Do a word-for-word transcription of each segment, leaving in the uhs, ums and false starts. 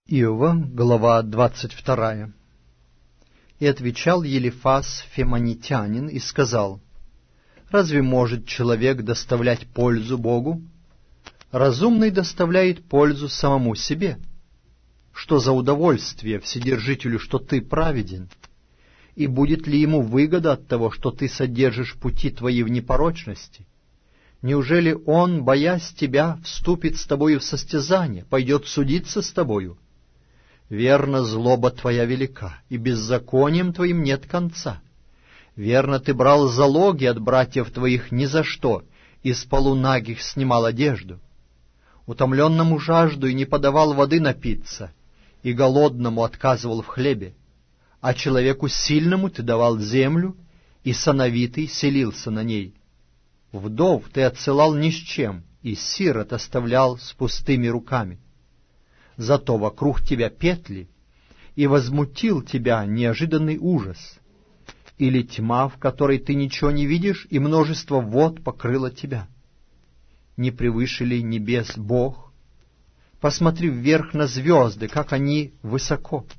Иова, глава двадцать вторая. «И отвечал Елифаз Фемонитянин и сказал: разве может человек доставлять пользу Богу? Разумный доставляет пользу самому себе. Что за удовольствие Вседержителю, что ты праведен? И будет ли ему выгода от того, что ты содержишь пути твои в непорочности? Неужели он, боясь тебя, вступит с тобою в состязание, пойдет судиться с тобою? Верно, злоба твоя велика, и беззаконием твоим нет конца. Верно, ты брал залоги от братьев твоих ни за что, и с полунагих снимал одежду. Утомленному жажду и не подавал воды напиться, и голодному отказывал в хлебе. А человеку сильному ты давал землю, и сановитый селился на ней. Вдов ты отсылал ни с чем, и сирот оставлял с пустыми руками. Зато вокруг тебя петли, и возмутил тебя неожиданный ужас. Или тьма, в которой ты ничего не видишь, и множество вод покрыло тебя. Не превыше ли небес Бог? Посмотри вверх на звезды, как они высоко.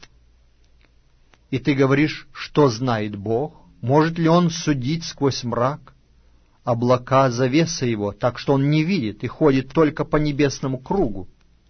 И ты говоришь, что знает Бог? Может ли Он судить сквозь мрак? Облака — завеса Его, так что Он не видит и ходит только по небесному кругу.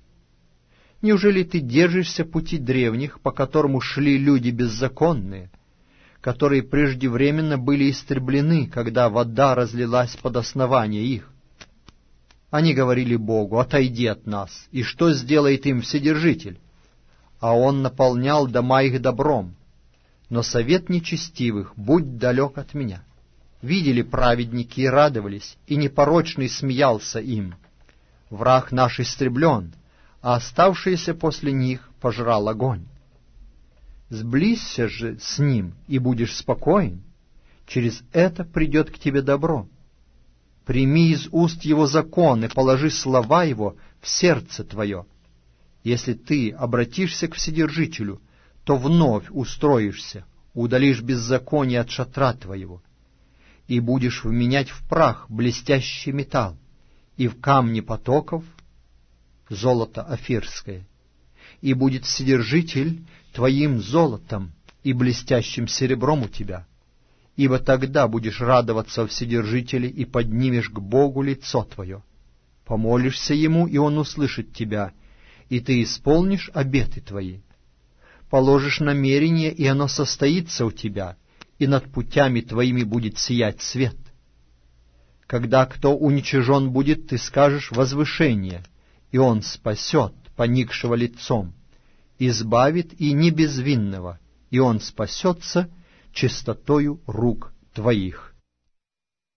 Неужели ты держишься пути древних, по которому шли люди беззаконные, которые преждевременно были истреблены, когда вода разлилась под основание их? Они говорили Богу: отойди от нас, и что сделает им Вседержитель? А Он наполнял дома их добром. Но совет нечестивых будь далек от меня. Видели праведники и радовались, и непорочный смеялся им. Враг наш истреблен, а оставшиеся после них пожрал огонь. Сблизься же с ним, и будешь спокоен. Через это придет к тебе добро. Прими из уст его закон и положи слова его в сердце твое. Если ты обратишься к Вседержителю, то вновь устроишься, удалишь беззаконие от шатра твоего, и будешь вменять в прах блестящий металл, и в камни потоков золото офирское, и будет Вседержитель твоим золотом и блестящим серебром у тебя, ибо тогда будешь радоваться во Вседержителе и поднимешь к Богу лицо твое. Помолишься Ему, и Он услышит тебя, и ты исполнишь обеты твои. Положишь намерение, и оно состоится у тебя, и над путями твоими будет сиять свет. Когда кто уничижен будет, ты скажешь возвышение, и Он спасет поникшего лицом, избавит и не безвинного, и он спасется чистотою рук твоих.